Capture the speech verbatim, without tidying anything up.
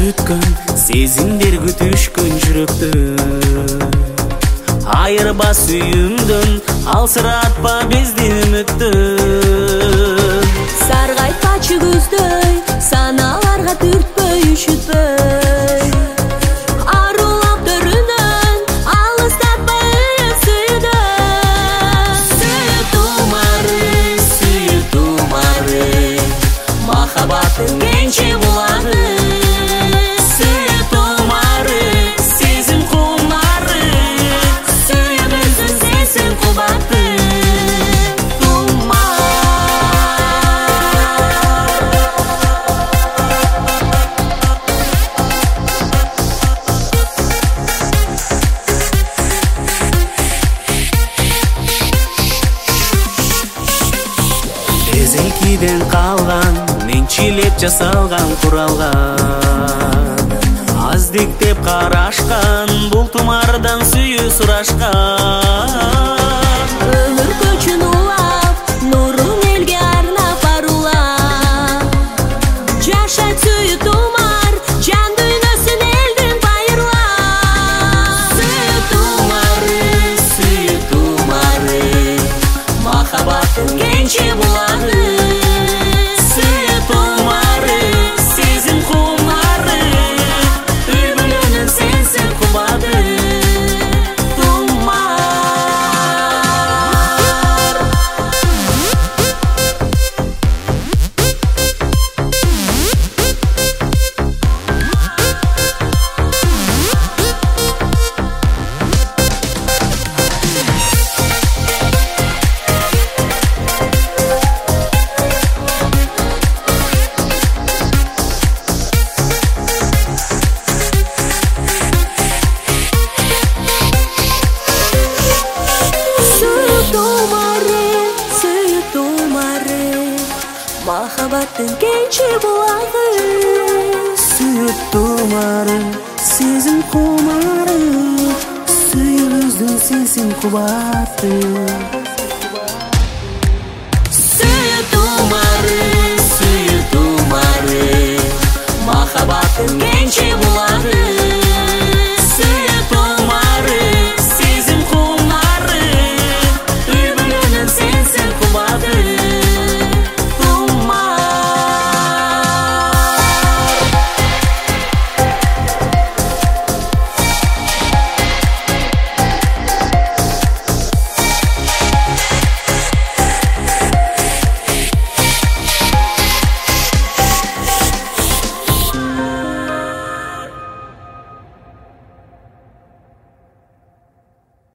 күткөн сезимдер күтүшкөн жүрөктө айырба сүйүүмдөн алсыратпа бизди үмүттөн саргайтпачы күздөй саналарга түртпөй үшүтпөй арулап төрүнөн алыстатпай сүйдөн сүйүү тумары сүйүү тумары махаббаттын кенчи буланы Эзелкиден калган менчилеп жасалган куралга аздиктеп карашкан бул тумардан сүйүү сурашкан өмүр көчүн улап нурун элге арнап арулап жашайт сүйүү тумар жан дүйнөсүн элдин байырлап сүйүү тумары сүйүү тумары махаббаттын кенчи буланы махаббаттын кенчи буланы сүйүү тумары сезим кумары сүйүүбүздүн сенсиң кубаты сүйүү тумары сүйүү тумары махаббаттын кенчи буланы